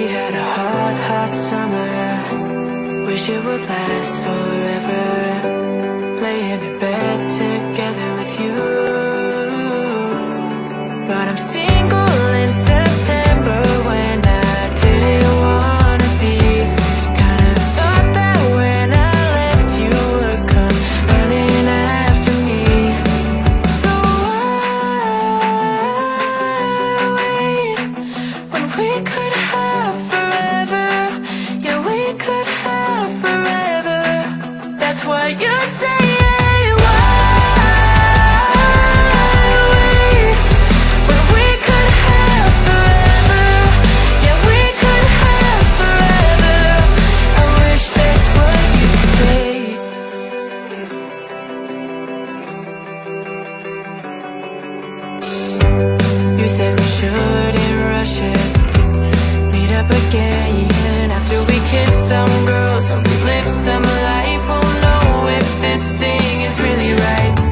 had a hot, hot summer. Wish it would last forever. Laying in bed together with you. But I'm single in September when I didn't wanna be. Kinda thought that when I left you would come running after me. So why wait when we could have forever? Yeah, we could have forever. That's what you'd say. You said we shouldn't rush it. Meet up again after we kiss some girls and we live some life. We'll know if this thing is really right.